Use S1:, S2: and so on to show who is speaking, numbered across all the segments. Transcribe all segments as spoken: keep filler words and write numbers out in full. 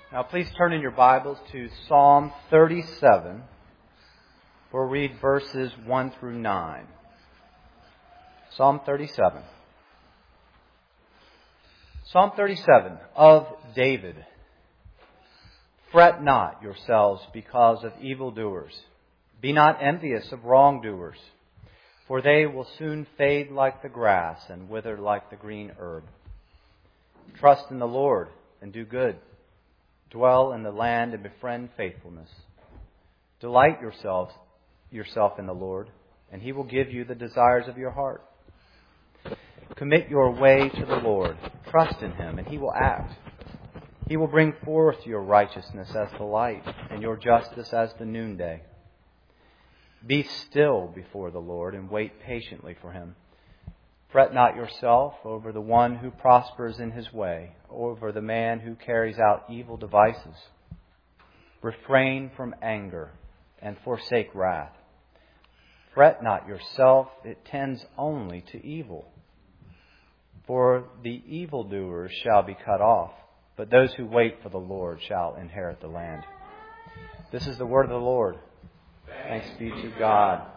S1: Now please turn in your Bibles to Psalm thirty-seven. We'll read verses one through nine. Psalm thirty-seven. Psalm thirty-seven of David. Fret not yourselves because of evildoers. Be not envious of wrongdoers, for they will soon fade like the grass and wither like the green herb. Trust in the Lord and do good. Dwell in the land and befriend faithfulness. Delight yourselves, yourself in the Lord, and He will give you the desires of your heart. Commit your way to the Lord. Trust in Him, and He will act. He will bring forth your righteousness as the light, and your justice as the noonday. Be still before the Lord, and wait patiently for Him. Fret not yourself over the one who prospers in his way, over the man who carries out evil devices. Refrain from anger and forsake wrath. Fret not yourself, it tends only to evil. For the evildoers shall be cut off, but those who wait for the Lord shall inherit the land. This is the word of the Lord. Thanks be to God.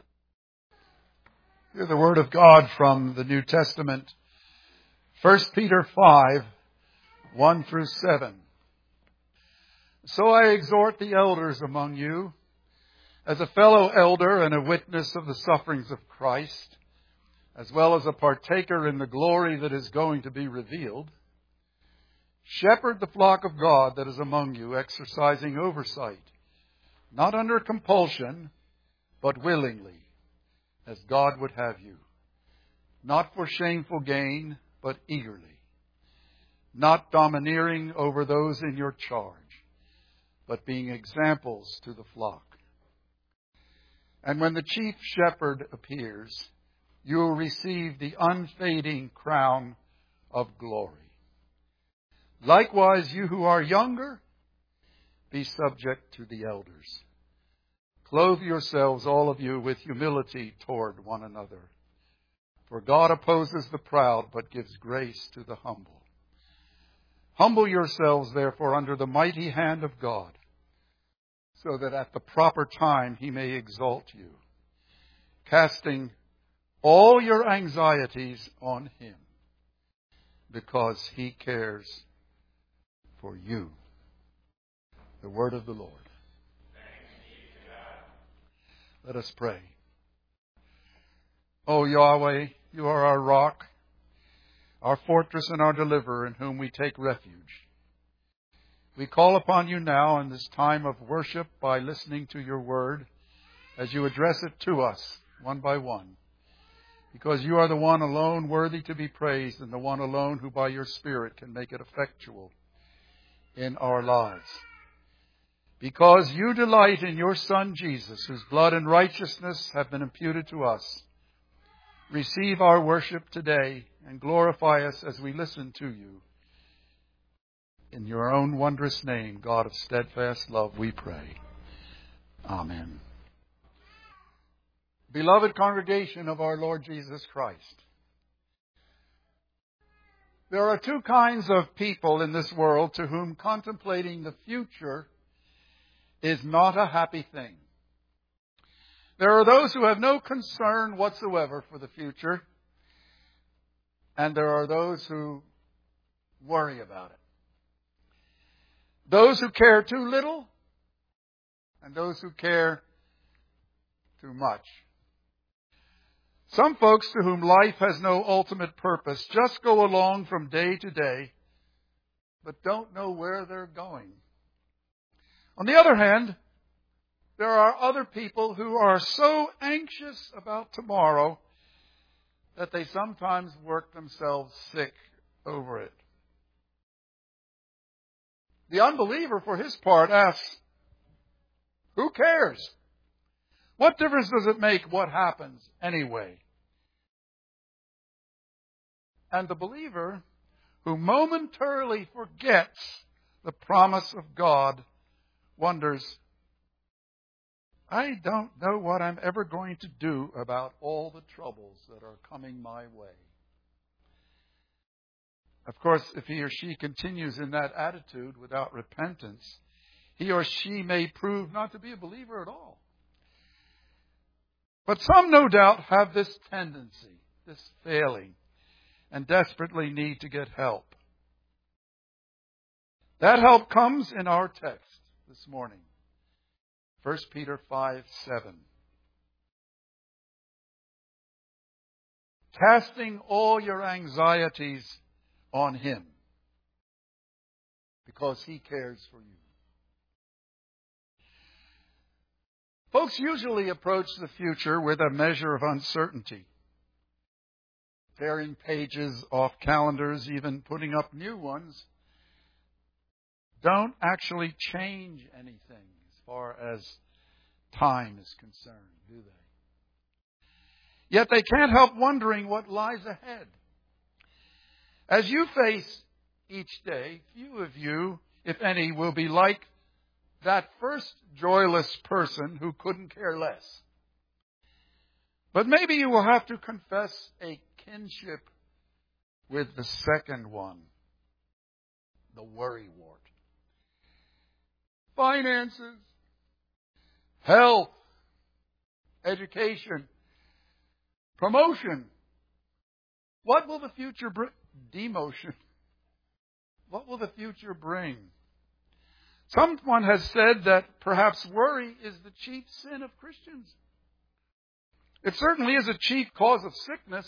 S2: Hear the word of God from the New Testament. First Peter five, one through seven. So I exhort the elders among you, as a fellow elder and a witness of the sufferings of Christ, as well as a partaker in the glory that is going to be revealed, shepherd the flock of God that is among you, exercising oversight, not under compulsion, but willingly, as God would have you, not for shameful gain, but eagerly, not domineering over those in your charge, but being examples to the flock. And when the chief shepherd appears, you will receive the unfading crown of glory. Likewise, you who are younger, be subject to the elders. Clothe yourselves, all of you, with humility toward one another. For God opposes the proud, but gives grace to the humble. Humble yourselves, therefore, under the mighty hand of God, so that at the proper time He may exalt you, casting all your anxieties on Him, because He cares for you. The word of the Lord. Let us pray. O Yahweh, you are our rock, our fortress and our deliverer, in whom we take refuge. We call upon you now in this time of worship by listening to your word as you address it to us one by one, because you are the one alone worthy to be praised and the one alone who by your Spirit can make it effectual in our lives. Because you delight in your Son Jesus, whose blood and righteousness have been imputed to us, receive our worship today and glorify us as we listen to you. In your own wondrous name, God of steadfast love, we pray. Amen. Beloved congregation of our Lord Jesus Christ, there are two kinds of people in this world to whom contemplating the future is not a happy thing. There are those who have no concern whatsoever for the future, and there are those who worry about it. Those who care too little, and those who care too much. Some folks to whom life has no ultimate purpose just go along from day to day, but don't know where they're going. On the other hand, there are other people who are so anxious about tomorrow that they sometimes work themselves sick over it. The unbeliever, for his part, asks, who cares? What difference does it make what happens anyway? And the believer, who momentarily forgets the promise of God, wonders, I don't know what I'm ever going to do about all the troubles that are coming my way. Of course, if he or she continues in that attitude without repentance, he or she may prove not to be a believer at all. But some, no doubt, have this tendency, this failing, and desperately need to get help. That help comes in our text this morning. First Peter five seven. Casting all your anxieties on Him, because He cares for you. Folks usually approach the future with a measure of uncertainty, tearing pages off calendars, even putting up new ones, don't actually change anything as far as time is concerned, do they? Yet they can't help wondering what lies ahead. As you face each day, few of you, if any, will be like that first joyless person who couldn't care less. But maybe you will have to confess a kinship with the second one, the worrywart. Finances, health, education, promotion. What will the future bring? Demotion. What will the future bring? Someone has said that perhaps worry is the chief sin of Christians. It certainly is a chief cause of sickness.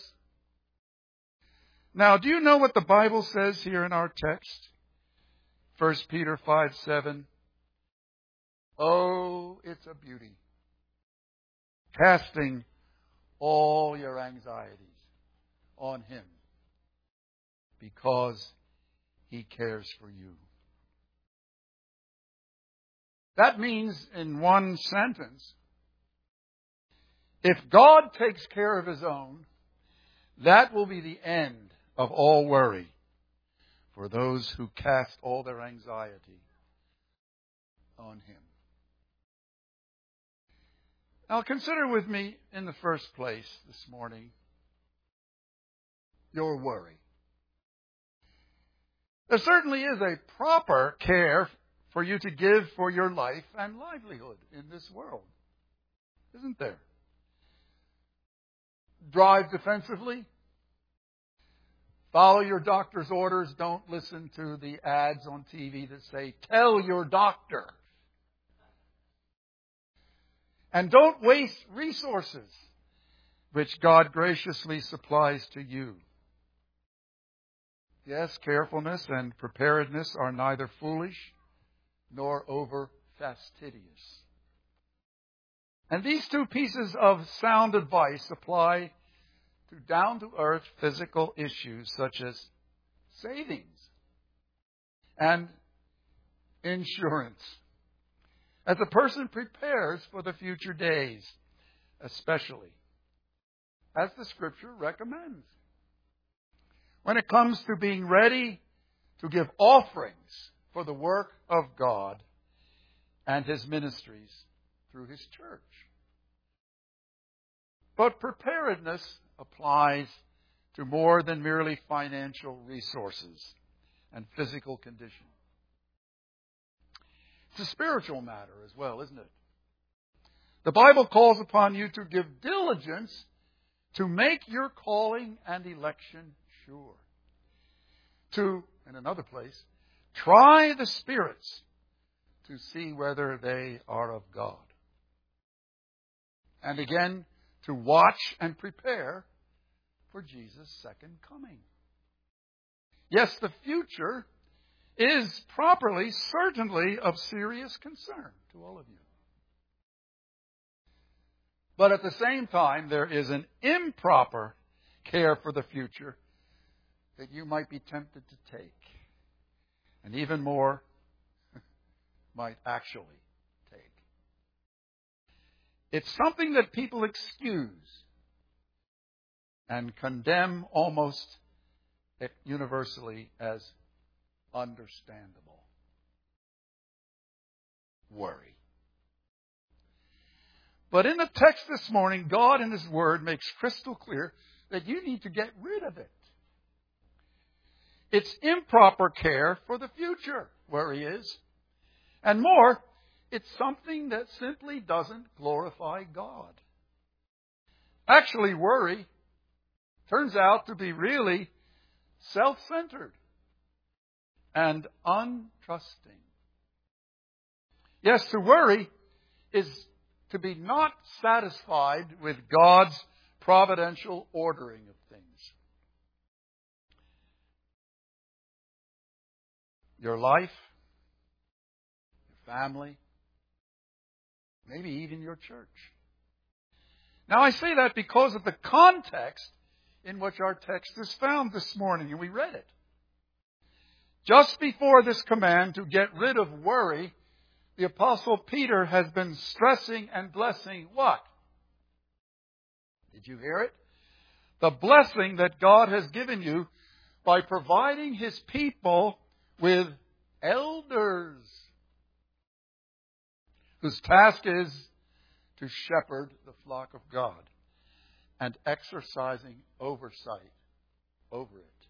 S2: Now, do you know what the Bible says here in our text? First Peter five seven. Oh, it's a beauty. Casting all your anxieties on Him, because He cares for you. That means, in one sentence, if God takes care of His own, that will be the end of all worry for those who cast all their anxiety on Him. Now consider with me in the first place this morning your worry. There certainly is a proper care for you to give for your life and livelihood in this world, isn't there? Drive defensively. Follow your doctor's orders. Don't listen to the ads on T V that say, tell your doctor. And don't waste resources which God graciously supplies to you. Yes, carefulness and preparedness are neither foolish nor over fastidious. And these two pieces of sound advice apply to down-to-earth physical issues such as savings and insurance, as a person prepares for the future days, especially, as the Scripture recommends. When it comes to being ready to give offerings for the work of God and His ministries through His church. But preparedness applies to more than merely financial resources and physical condition. It's a spiritual matter as well, isn't it? The Bible calls upon you to give diligence to make your calling and election sure. To, in another place, try the spirits to see whether they are of God. And again, to watch and prepare for Jesus' second coming. Yes, the future is properly, certainly, of serious concern to all of you. But at the same time, there is an improper care for the future that you might be tempted to take. And even more, might actually take. It's something that people excuse and condemn almost universally as understandable. Worry. But in the text this morning, God in His Word makes crystal clear that you need to get rid of it. It's improper care for the future, worry is. And more, it's something that simply doesn't glorify God. Actually, worry turns out to be really self-centered and untrusting. Yes, to worry is to be not satisfied with God's providential ordering of things. Your life, your family, maybe even your church. Now I say that because of the context in which our text is found this morning, and we read it. Just before this command to get rid of worry, the Apostle Peter has been stressing and blessing what? Did you hear it? The blessing that God has given you by providing His people with elders, whose task is to shepherd the flock of God and exercising oversight over it.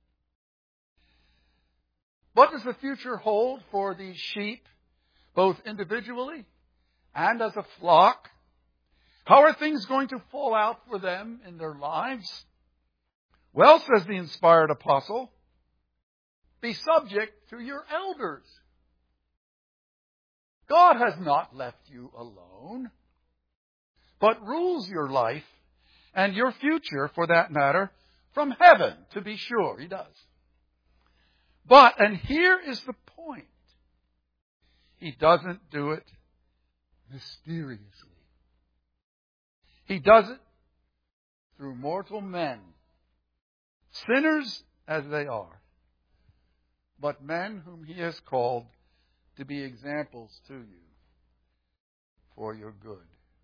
S2: What does the future hold for these sheep, both individually and as a flock? How are things going to fall out for them in their lives? Well, says the inspired apostle, be subject to your elders. God has not left you alone, but rules your life and your future, for that matter, from heaven, to be sure. He does. But, and here is the point, He doesn't do it mysteriously. He does it through mortal men, sinners as they are, but men whom He has called to be examples to you for your good.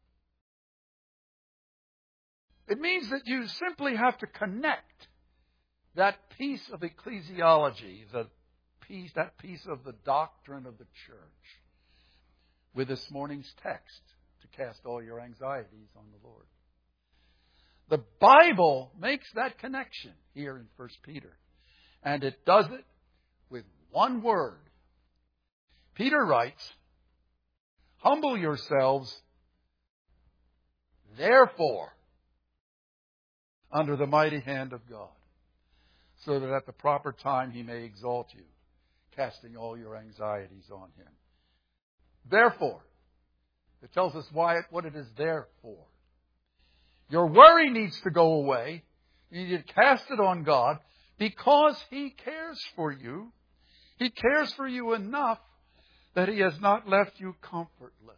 S2: It means that you simply have to connect that piece of ecclesiology, the piece, that piece of the doctrine of the church, with this morning's text to cast all your anxieties on the Lord. The Bible makes that connection here in First Peter, and it does it with one word. Peter writes, humble yourselves, therefore, under the mighty hand of God, so that at the proper time He may exalt you, casting all your anxieties on Him. Therefore, it tells us why it, what it is there for. Your worry needs to go away. You need to cast it on God because He cares for you. He cares for you enough that He has not left you comfortless.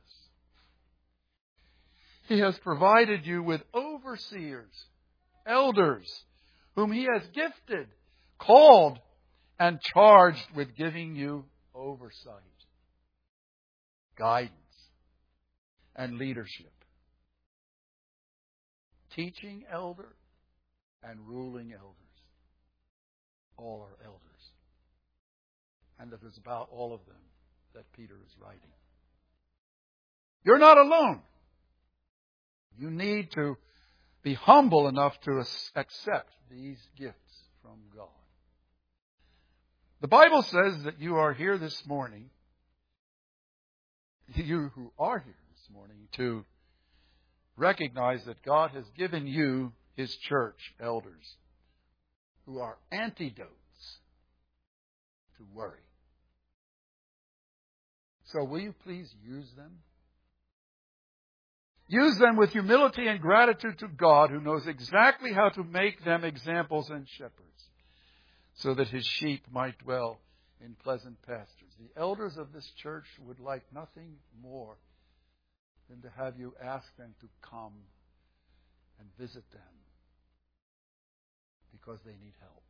S2: He has provided you with overseers, elders, whom He has gifted, called, and charged with giving you oversight, guidance, and leadership. Teaching elder and ruling elders. All are elders. And it is about all of them that Peter is writing. You're not alone. You need to be humble enough to accept these gifts from God. The Bible says that you are here this morning, you who are here this morning, to recognize that God has given you His church elders who are antidotes to worry. So will you please use them? Use them with humility and gratitude to God, who knows exactly how to make them examples and shepherds, so that His sheep might dwell in pleasant pastures. The elders of this church would like nothing more than to have you ask them to come and visit them, because they need help.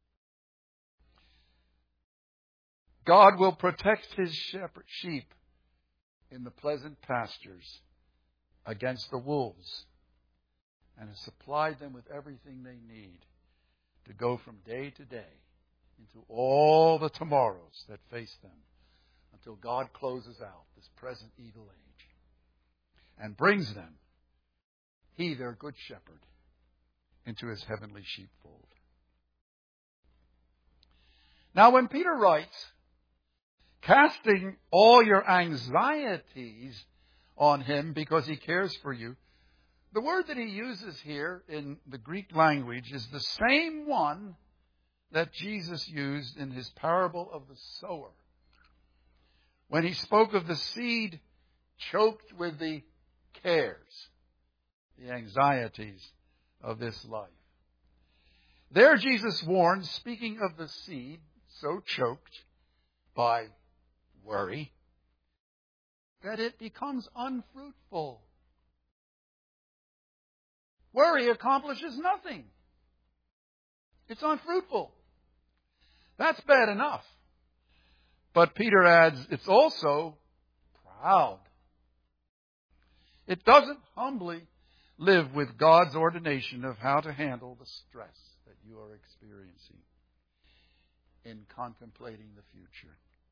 S2: God will protect His shepherd, sheep in the pleasant pastures against the wolves, and has supplied them with everything they need to go from day to day into all the tomorrows that face them until God closes out this present evil age and brings them, He, their good shepherd, into His heavenly sheepfold. Now, when Peter writes, casting all your anxieties on him because he cares for you, the word that he uses here in the Greek language is the same one that Jesus used in his parable of the sower, when he spoke of the seed choked with the cares, the anxieties of this life. There Jesus warns, speaking of the seed so choked by worry, that it becomes unfruitful. Worry accomplishes nothing. It's unfruitful. That's bad enough. But Peter adds, it's also proud. It doesn't humbly live with God's ordination of how to handle the stress that you are experiencing in contemplating the future.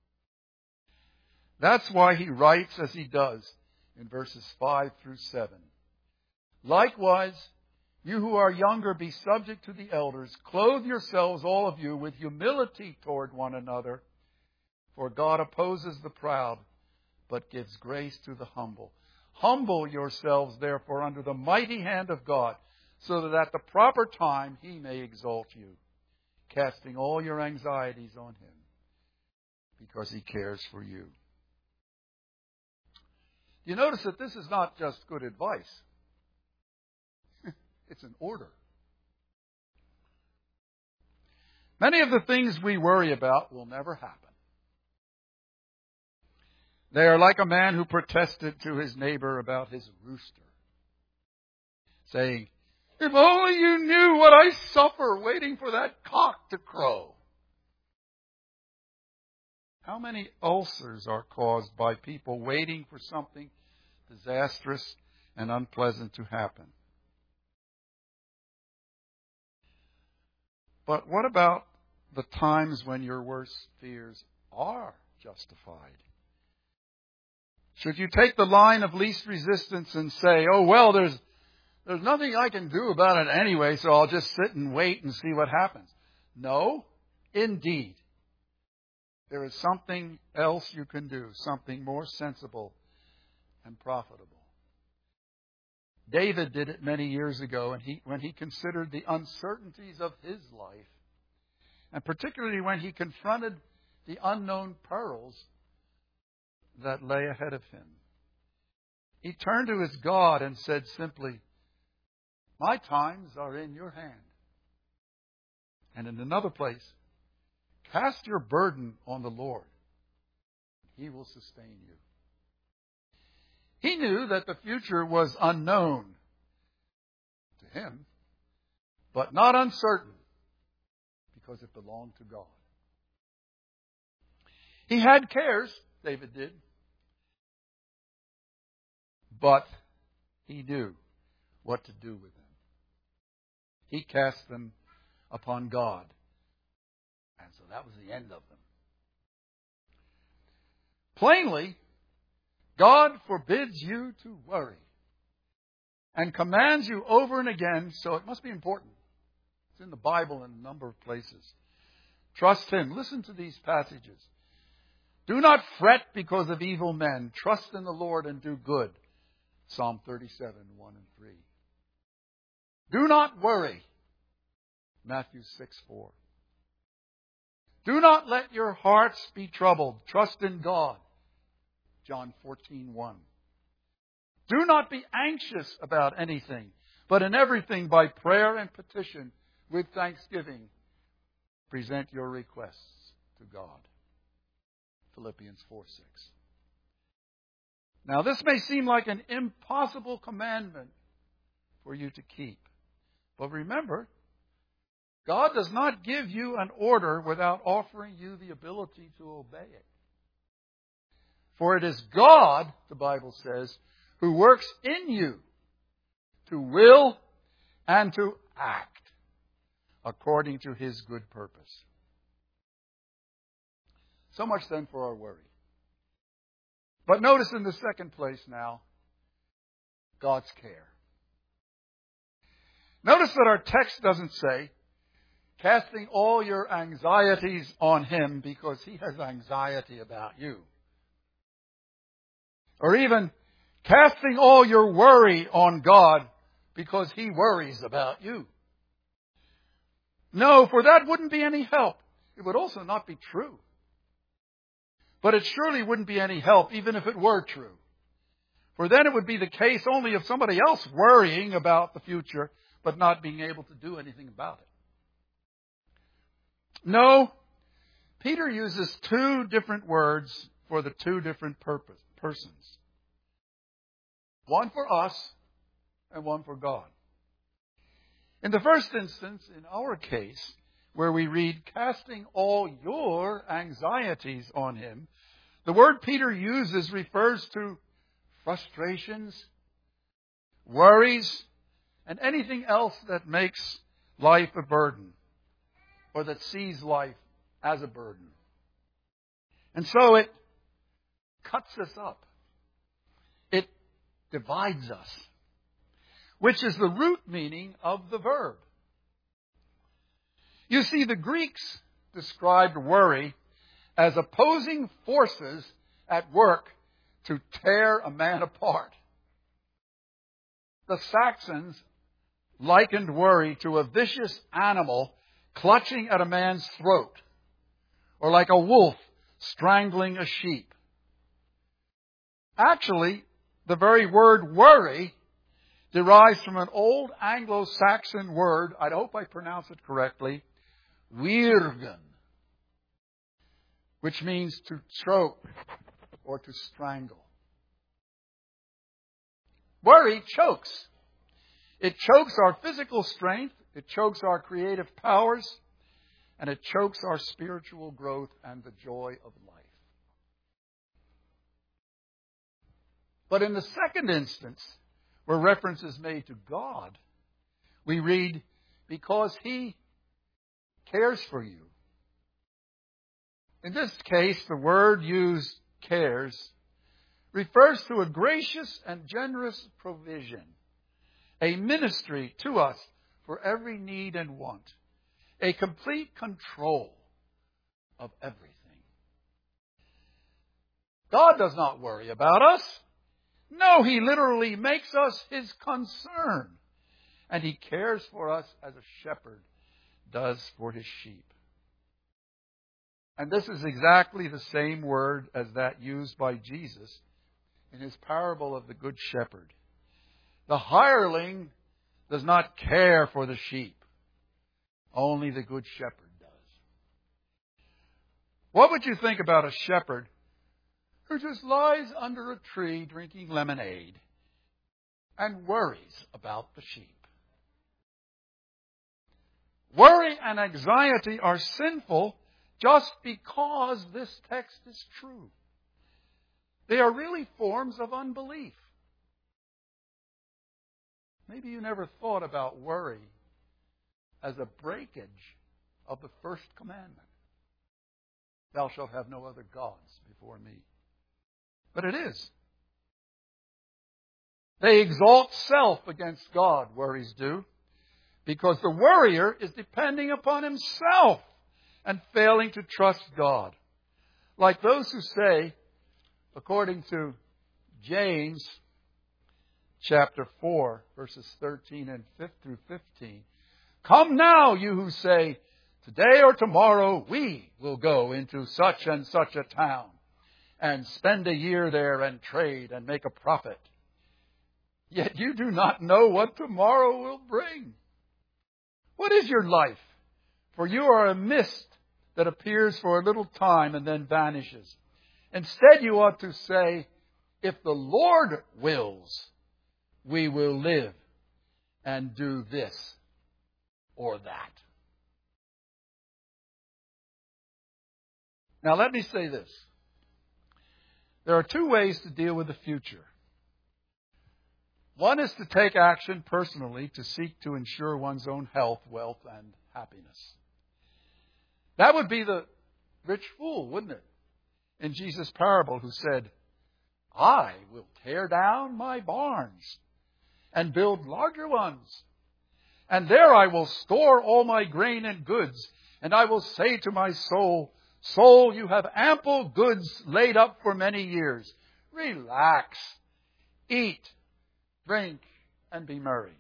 S2: That's why he writes as he does in verses five through seven. Likewise, you who are younger, be subject to the elders. Clothe yourselves, all of you, with humility toward one another. For God opposes the proud, but gives grace to the humble. Humble yourselves, therefore, under the mighty hand of God, so that at the proper time He may exalt you, casting all your anxieties on Him, because He cares for you. You notice that this is not just good advice. It's an order. Many of the things we worry about will never happen. They are like a man who protested to his neighbor about his rooster, saying, "If only you knew what I suffer waiting for that cock to crow." How many ulcers are caused by people waiting for something disastrous and unpleasant to happen? But what about the times when your worst fears are justified? Should you take the line of least resistance and say, oh, well, there's there's nothing I can do about it anyway, so I'll just sit and wait and see what happens? No, indeed. There is something else you can do, something more sensible and profitable. David did it many years ago and he, when he considered the uncertainties of his life, and particularly when he confronted the unknown perils that lay ahead of him. He turned to his God and said simply, "My times are in your hand." And in another place, "Cast your burden on the Lord. He will sustain you." He knew that the future was unknown to him, but not uncertain, because it belonged to God. He had cares, David did, but he knew what to do with them. He cast them upon God. And so that was the end of them. Plainly, God forbids you to worry and commands you over and again, so it must be important. It's in the Bible in a number of places. Trust Him. Listen to these passages. Do not fret because of evil men. Trust in the Lord and do good. Psalm thirty-seven, one and three. Do not worry. Matthew six, four. Do not let your hearts be troubled. Trust in God. John fourteen, one. Do not be anxious about anything, but in everything by prayer and petition with thanksgiving present your requests to God. Philippians four, six. Now this may seem like an impossible commandment for you to keep. But remember, God does not give you an order without offering you the ability to obey it. For it is God, the Bible says, who works in you to will and to act according to His good purpose. So much then for our worry. But notice in the second place now, God's care. Notice that our text doesn't say, casting all your anxieties on Him because He has anxiety about you. Or even casting all your worry on God because He worries about you. No, for that wouldn't be any help. It would also not be true. But it surely wouldn't be any help even if it were true. For then it would be the case only of somebody else worrying about the future but not being able to do anything about it. No, Peter uses two different words for the two different purpose, persons. One for us and one for God. In the first instance, in our case, where we read, casting all your anxieties on Him, the word Peter uses refers to frustrations, worries, and anything else that makes life a burden or that sees life as a burden. And so it cuts us up. It divides us, which is the root meaning of the verb. You see, the Greeks described worry as opposing forces at work to tear a man apart. The Saxons likened worry to a vicious animal clutching at a man's throat, or like a wolf strangling a sheep. Actually, the very word worry derives from an old Anglo-Saxon word, I hope I pronounce it correctly, wirgen, which means to choke or to strangle. Worry chokes. It chokes our physical strength, it chokes our creative powers, and it chokes our spiritual growth and the joy of life. But in the second instance, where reference is made to God, we read, because He cares for you. In this case, the word used, cares, refers to a gracious and generous provision, a ministry to us for every need and want, a complete control of everything. God does not worry about us. No, He literally makes us His concern, and He cares for us as a shepherd does for his sheep. And this is exactly the same word as that used by Jesus in His parable of the Good Shepherd. The hireling does not care for the sheep. Only the Good Shepherd does. What would you think about a shepherd who just lies under a tree drinking lemonade and worries about the sheep? Worry and anxiety are sinful just because this text is true. They are really forms of unbelief. Maybe you never thought about worry as a breakage of the first commandment. Thou shalt have no other gods before me. But it is. They exalt self against God, worries do, because the worrier is depending upon himself and failing to trust God. Like those who say, according to James chapter four, verses thirteen and through fifteen, come now, you who say, today or tomorrow we will go into such and such a town and spend a year there and trade and make a profit. Yet you do not know what tomorrow will bring. What is your life? For you are a mist that appears for a little time and then vanishes. Instead, you ought to say, if the Lord wills, we will live and do this or that. Now, let me say this. There are two ways to deal with the future. One is to take action personally to seek to ensure one's own health, wealth, and happiness. That would be the rich fool, wouldn't it? In Jesus' parable, who said, I will tear down my barns and build larger ones, And there I will store all my grain and goods. And I will say to my soul, soul, you have ample goods laid up for many years. Relax, eat, drink, and be merry.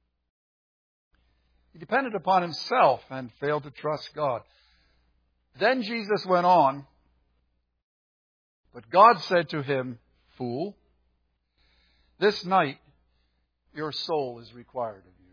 S2: He depended upon himself and failed to trust God. Then Jesus went on, but God said to him, fool, this night your soul is required of you.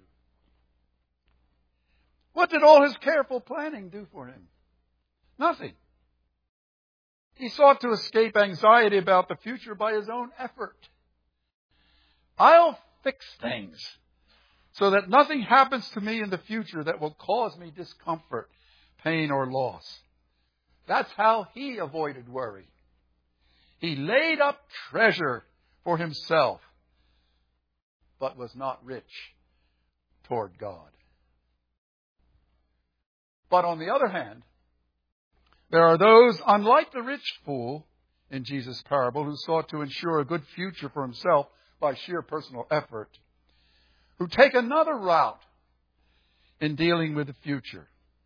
S2: What did all his careful planning do for him? Nothing. He sought to escape anxiety about the future by his own effort. I'll fix things so that nothing happens to me in the future that will cause me discomfort, pain, or loss. That's how he avoided worry. He laid up treasure for himself, but was not rich toward God. But on the other hand, there are those, unlike the rich fool in Jesus' parable, who sought to ensure a good future for himself by sheer personal effort, who take another route in dealing with the future.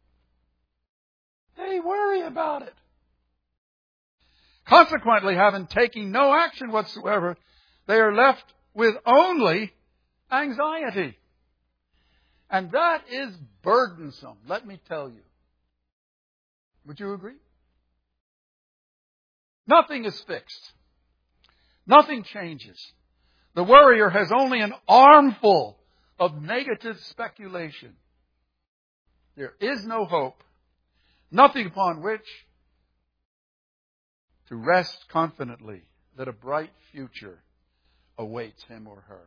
S2: They worry about it. Consequently, having taken no action whatsoever, they are left with only anxiety. And that is burdensome, let me tell you. Would you agree? Nothing is fixed. Nothing changes. The worrier has only an armful of negative speculation. There is no hope, nothing upon which to rest confidently that a bright future awaits him or her.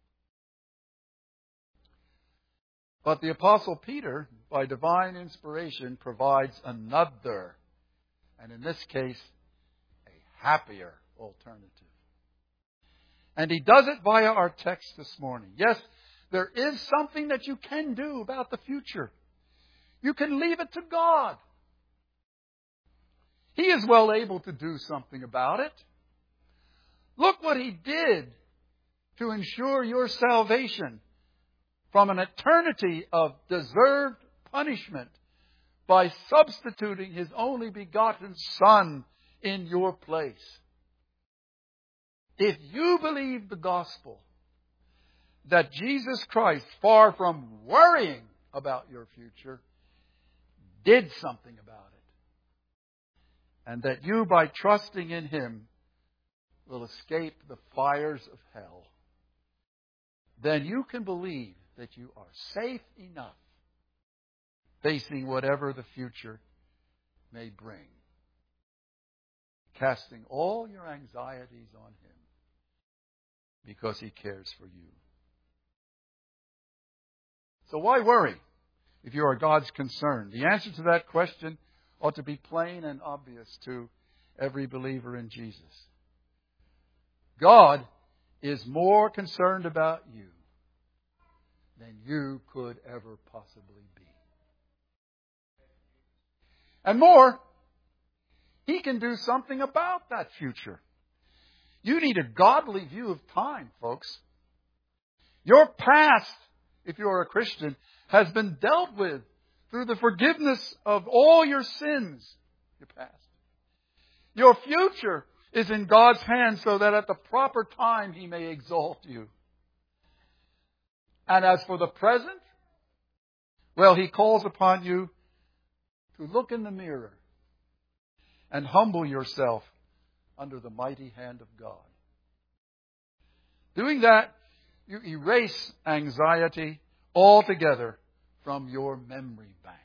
S2: But the Apostle Peter, by divine inspiration, provides another, and in this case, a happier alternative. And he does it via our text this morning. Yes, there is something that you can do about the future. You can leave it to God. He is well able to do something about it. Look what He did to ensure your salvation from an eternity of deserved punishment by substituting His only begotten Son in your place. If you believe the gospel, that Jesus Christ, far from worrying about your future, did something about it, and that you, by trusting in Him, will escape the fires of hell, then you can believe that you are safe enough facing whatever the future may bring, casting all your anxieties on Him because He cares for you. So why worry if you are God's concern? The answer to that question ought to be plain and obvious to every believer in Jesus. God is more concerned about you than you could ever possibly be. And more, He can do something about that future. You need a godly view of time, folks. Your past, if you are a Christian, has been dealt with through the forgiveness of all your sins, your past. Your future is in God's hands so that at the proper time He may exalt you. And as for the present, well, He calls upon you to look in the mirror and humble yourself under the mighty hand of God. Doing that, you erase anxiety altogether from your memory bank,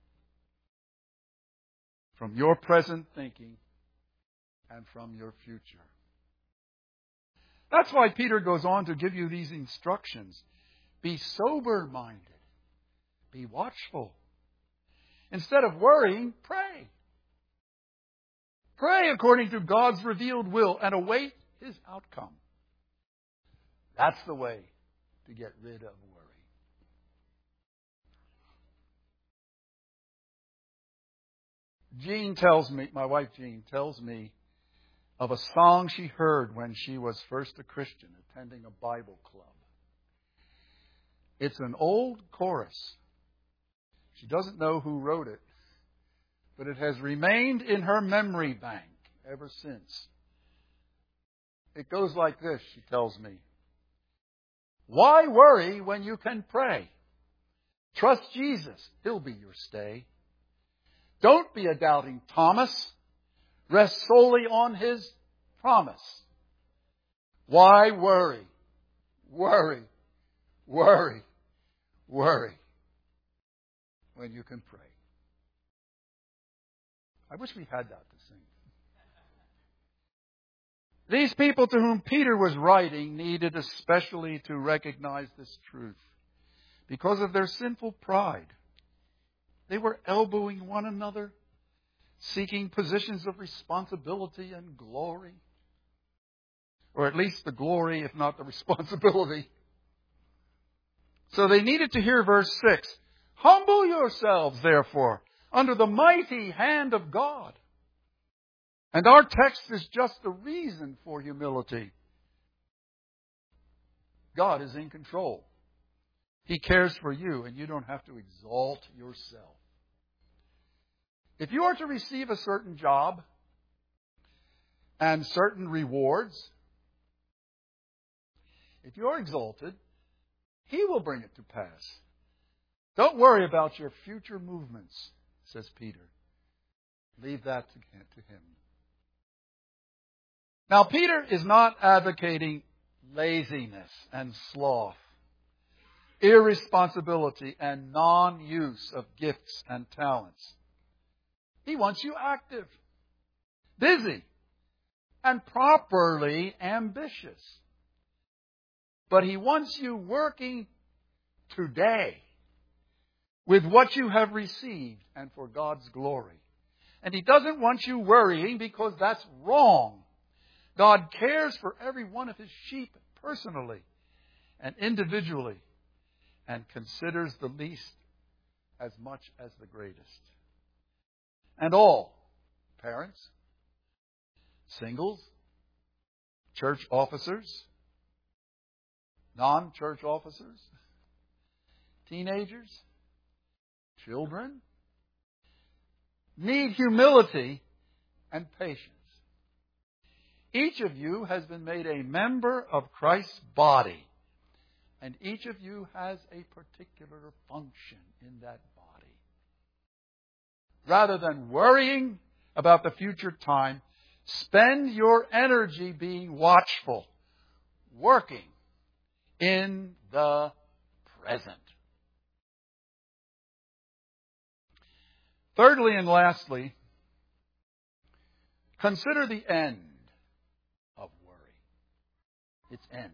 S2: from your present thinking, and from your future. That's why Peter goes on to give you these instructions. Be sober-minded. Be watchful. Instead of worrying, pray. Pray according to God's revealed will and await His outcome. That's the way to get rid of worry. Jean tells me, my wife Jean tells me of a song she heard when she was first a Christian, attending a Bible club. It's an old chorus. She doesn't know who wrote it, but it has remained in her memory bank ever since. It goes like this, she tells me. Why worry when you can pray? Trust Jesus. He'll be your stay. Don't be a doubting Thomas. Rest solely on His promise. Why worry? Worry. Worry. Worry. When you can pray. I wish we had that to sing. These people to whom Peter was writing needed especially to recognize this truth. Because of their sinful pride, they were elbowing one another, seeking positions of responsibility and glory. Or at least the glory, if not the responsibility. So they needed to hear verse six. Humble yourselves, therefore, under the mighty hand of God. And our text is just the reason for humility. God is in control. He cares for you, and you don't have to exalt yourself. If you are to receive a certain job and certain rewards, if you are exalted, He will bring it to pass. Don't worry about your future movements, says Peter. Leave that to Him. Now, Peter is not advocating laziness and sloth, irresponsibility and non-use of gifts and talents. He wants you active, busy, and properly ambitious. But He wants you working today with what you have received and for God's glory. And He doesn't want you worrying because that's wrong. God cares for every one of His sheep personally and individually and considers the least as much as the greatest. And all, parents, singles, church officers, non-church officers, teenagers, children, need humility and patience. Each of you has been made a member of Christ's body, and each of you has a particular function in that body. Rather than worrying about the future time, spend your energy being watchful, working in the present. Thirdly and lastly, consider the end of worry. Its end.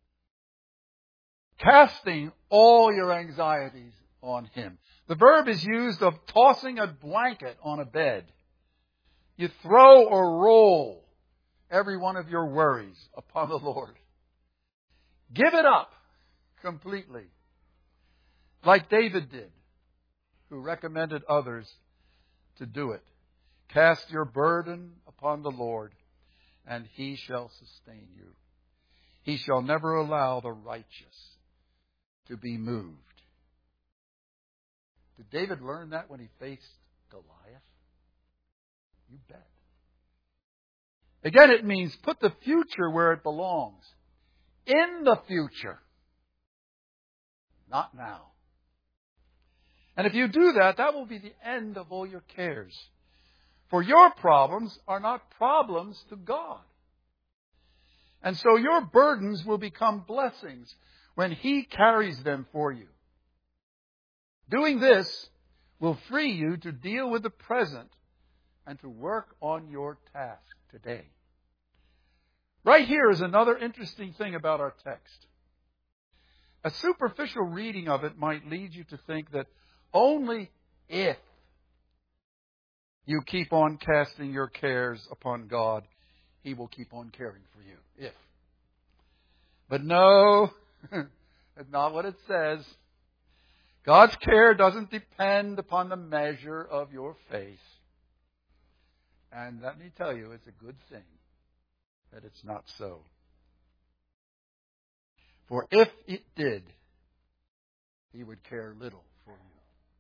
S2: Casting all your anxieties on Him. The verb is used of tossing a blanket on a bed. You throw or roll every one of your worries upon the Lord. Give it up completely, like David did, who recommended others to do it. Cast your burden upon the Lord, and He shall sustain you. He shall never allow the righteous to be moved. Did David learn that when he faced Goliath? You bet. Again, it means put the future where it belongs. In the future. Not now. And if you do that, that will be the end of all your cares. For your problems are not problems to God. And so your burdens will become blessings when He carries them for you. Doing this will free you to deal with the present and to work on your task today. Right here is another interesting thing about our text. A superficial reading of it might lead you to think that only if you keep on casting your cares upon God, He will keep on caring for you. If. But no, that's not what it says. God's care doesn't depend upon the measure of your faith. And let me tell you, it's a good thing that it's not so. For if it did, He would care little for you.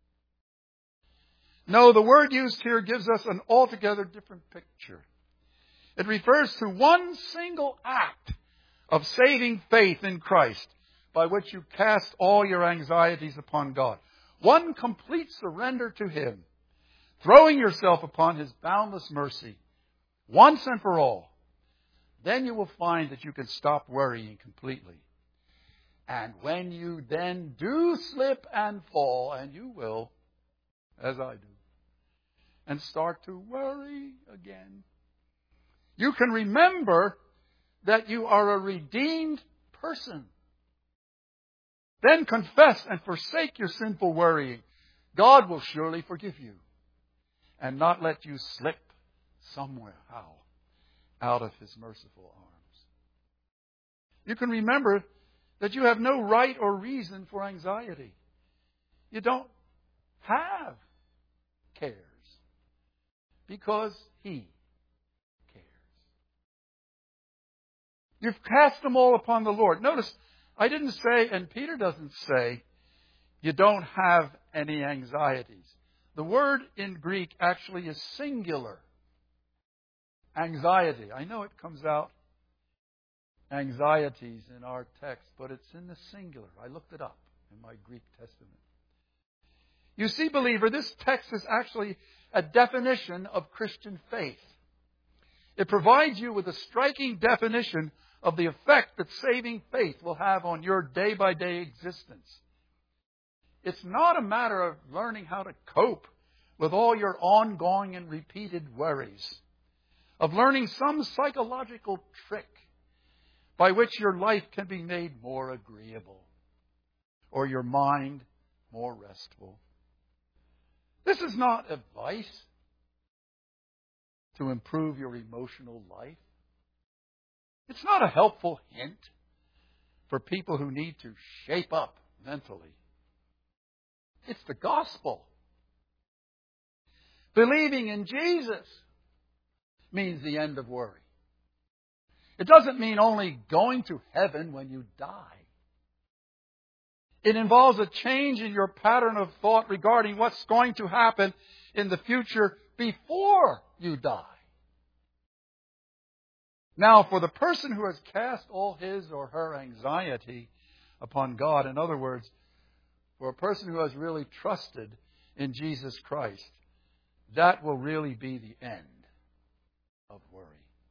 S2: No, the word used here gives us an altogether different picture. It refers to one single act of saving faith in Christ by which you cast all your anxieties upon God. One complete surrender to Him, throwing yourself upon His boundless mercy once and for all. Then you will find that you can stop worrying completely. And when you then do slip and fall, and you will, as I do, and start to worry again, you can remember that you are a redeemed person. Then confess and forsake your sinful worrying. God will surely forgive you and not let you slip somewhere how out of His merciful arms. You can remember that you have no right or reason for anxiety. You don't have cares because He cares. You've cast them all upon the Lord. Notice, I didn't say, and Peter doesn't say, you don't have any anxieties. The word in Greek actually is singular. Anxiety. I know it comes out anxieties in our text, but it's in the singular. I looked it up in my Greek Testament. You see, believer, this text is actually a definition of Christian faith. It provides you with a striking definition of the effect that saving faith will have on your day-by-day existence. It's not a matter of learning how to cope with all your ongoing and repeated worries, of learning some psychological trick by which your life can be made more agreeable or your mind more restful. This is not advice to improve your emotional life. It's not a helpful hint for people who need to shape up mentally. It's the gospel. Believing in Jesus means the end of worry. It doesn't mean only going to heaven when you die. It involves a change in your pattern of thought regarding what's going to happen in the future before you die. Now, for the person who has cast all his or her anxiety upon God, in other words, for a person who has really trusted in Jesus Christ, that will really be the end of worry.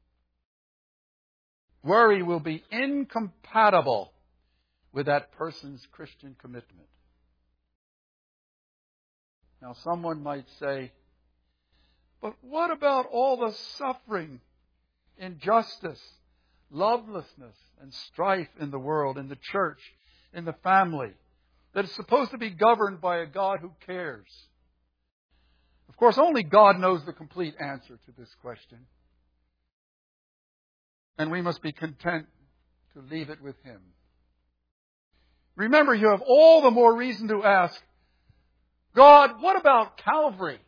S2: Worry will be incompatible with that person's Christian commitment. Now, someone might say, but what about all the suffering, injustice, lovelessness, and strife in the world, in the church, in the family, that is supposed to be governed by a God who cares? Of course, only God knows the complete answer to this question. And we must be content to leave it with Him. Remember, you have all the more reason to ask, God, what about Calvary?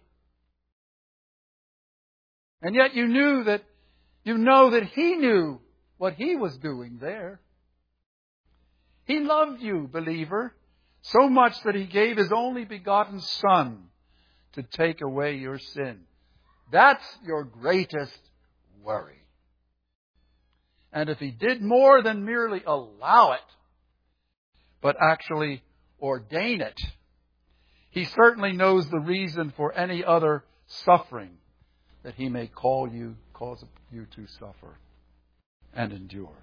S2: And yet you knew that, you know that He knew what He was doing there. He loved you, believer, so much that He gave His only begotten Son to take away your sin. That's your greatest worry. And if He did more than merely allow it, but actually ordain it, He certainly knows the reason for any other suffering that He may call you, cause you to suffer and endure.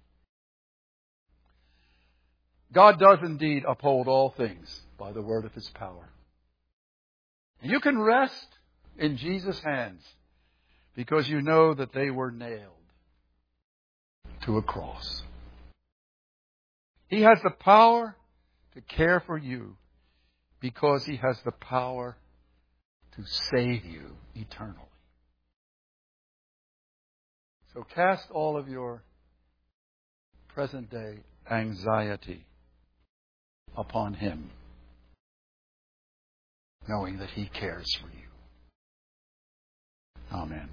S2: God does indeed uphold all things by the word of His power. And you can rest in Jesus' hands because you know that they were nailed to a cross. He has the power to care for you because He has the power to save you eternally. So cast all of your present day anxiety upon Him, knowing that He cares for you. Amen.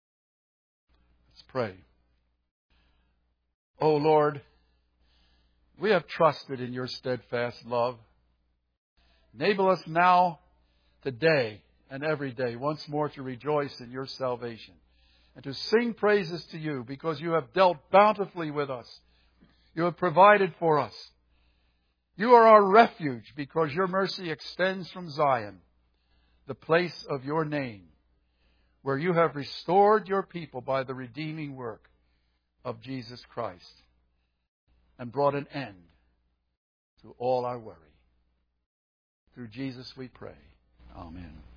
S2: Let's pray. Oh Lord, We have trusted in your steadfast love. Enable us now, today, and every day, once more to rejoice in your salvation and to sing praises to you because you have dealt bountifully with us. You have provided for us. You are our refuge because your mercy extends from Zion, the place of your name, where you have restored your people by the redeeming work of Jesus Christ and brought an end to all our worry. Through Jesus we pray. Amen.